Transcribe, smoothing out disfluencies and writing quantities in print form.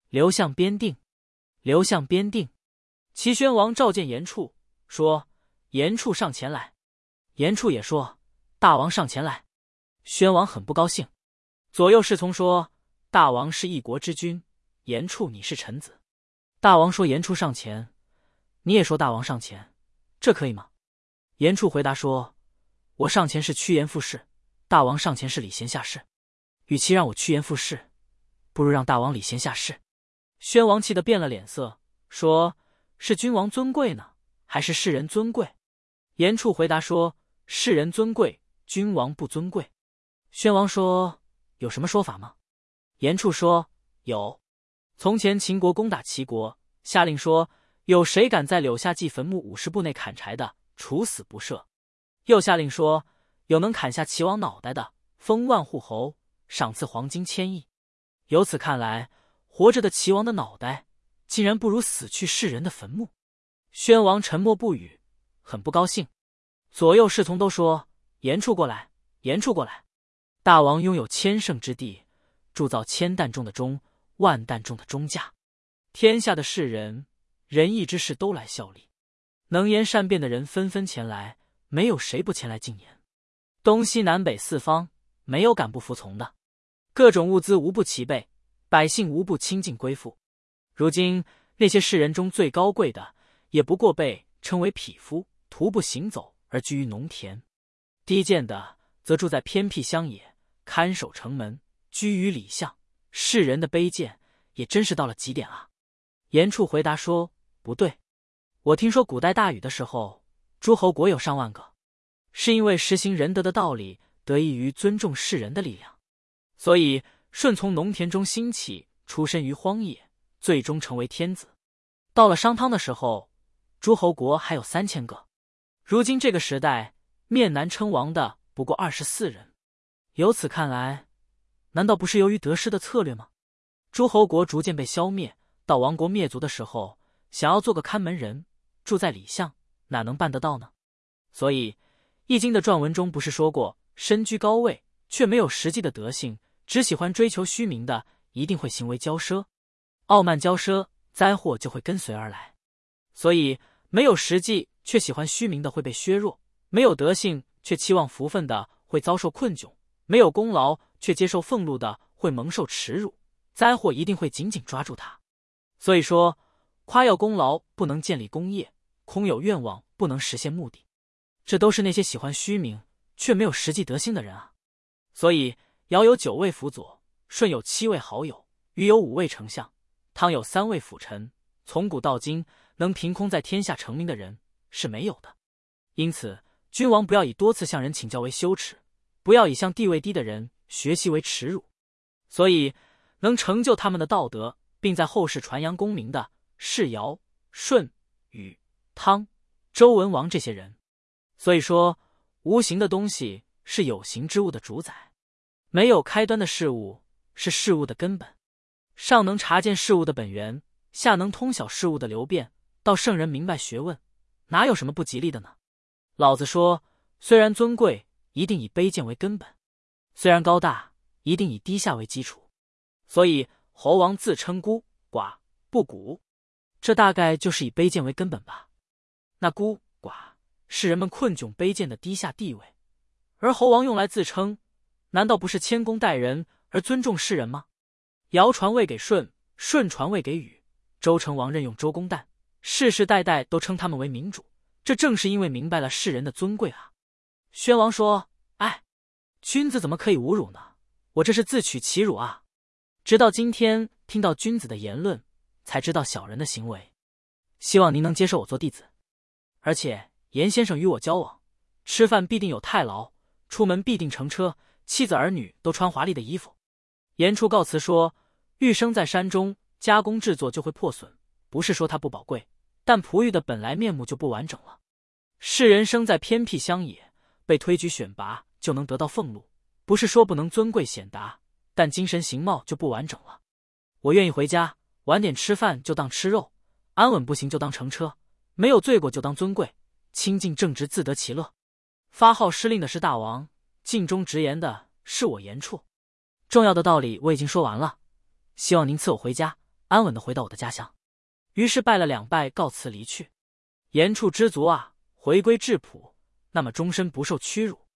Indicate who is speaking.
Speaker 1: 刘向边定，刘向边定。齐宣王召见严处，说：“严处上前来。”严处也说：“大王上前来。”宣王很不高兴。左右侍从说：“大王是一国之君，严处你是臣子。”大王说严处上前，你也说大王上前，这可以吗？严处回答说：“我上前是趋炎附势，大王上前是礼贤下士。与其让我趋炎附势，不如让大王礼贤下士。”宣王气得变了脸色，说：“是君王尊贵呢，还是世人尊贵？”严处回答说：“世人尊贵，君王不尊贵。”宣王说：“有什么说法吗？”严处说：“有。从前秦国攻打齐国，下令说，有谁敢在柳下祭坟墓50步内砍柴的，处死不赦。又下令说，有能砍下齐王脑袋的，封万户侯，赏赐黄金1000亿。由此看来，活着的齐王的脑袋竟然不如死去世人的坟墓。”宣王沉默不语，很不高兴。左右侍从都说：“严处过来，严处过来。”大王拥有1000乘之地，铸造1000担重的钟，10000担重的钟架，天下的士人，仁义之士都来效力，能言善辩的人纷纷前来，没有谁不前来进言。东西南北四方，没有敢不服从的。各种物资无不齐备，百姓无不清尽归附。如今那些士人中最高贵的，也不过被称为匹夫，徒步行走而居于农田；低贱的则住在偏僻乡野，看守城门，居于里巷。世人的卑贱也真是到了极点啊。严处回答说：“不对，我听说古代大禹的时候，诸侯国有上万个，是因为实行仁德的道理，得益于尊重世人的力量，所以舜从农田中兴起，出身于荒野，最终成为天子。到了商汤的时候，诸侯国还有3000个。如今这个时代，面南称王的不过24人。由此看来，难道不是由于得失的策略吗？诸侯国逐渐被消灭，到亡国灭族的时候，想要做个看门人，住在里巷，哪能办得到呢？所以《易经》的传文中不是说过，身居高位却没有实际的德性，只喜欢追求虚名的，一定会行为骄奢，傲慢骄奢，灾祸就会跟随而来。所以没有实际却喜欢虚名的会被削弱，没有德性却期望福分的会遭受困窘，没有功劳却接受俸禄的会蒙受耻辱，灾祸一定会紧紧抓住他。所以说，夸耀功劳不能建立功业，空有愿望不能实现目的，这都是那些喜欢虚名却没有实际德性的人啊。所以尧有9位辅佐，舜有7位好友，禹有5位丞相，汤有3位辅臣，从古到今能凭空在天下成名的人是没有的。因此君王不要以多次向人请教为羞耻，不要以向地位低的人学习为耻辱。所以能成就他们的道德，并在后世传扬功名的是尧、舜、禹、汤、周文王这些人。所以说，无形的东西是有形之物的主宰，没有开端的事物是事物的根本。上能察见事物的本源，下能通晓事物的流变，到圣人明白学问，哪有什么不吉利的呢？老子说，虽然尊贵，一定以卑贱为根本；虽然高大，一定以低下为基础。所以侯王自称孤寡不古，这大概就是以卑贱为根本吧。那孤寡是人们困窘卑贱的低下地位，而侯王用来自称，难道不是谦恭待人而尊重世人吗？尧传位给舜，舜传位给禹，周成王任用周公旦，世世代代都称他们为明主，这正是因为明白了世人的尊贵啊。宣王说：“哎，君子怎么可以侮辱呢？我这是自取其辱啊！直到今天听到君子的言论，才知道小人的行为。希望您能接受我做弟子。而且严先生与我交往，吃饭必定有太牢，出门必定乘车，妻子儿女都穿华丽的衣服。”严处告辞说：“玉生在山中，加工制作就会破损，不是说它不宝贵，但璞玉的本来面目就不完整了。世人生在偏僻乡野，被推举选拔就能得到俸禄，不是说不能尊贵显达，但精神形貌就不完整了。我愿意回家，晚点吃饭就当吃肉，安稳不行就当乘车，没有罪过就当尊贵，清净正直自得其乐。发号施令的是大王，尽忠直言的是我严处。重要的道理我已经说完了，希望您赐我回家， 安稳的回到我的家乡。”于是拜了2拜，告辞离去。严处知足啊，回归质朴，那么终身不受屈辱。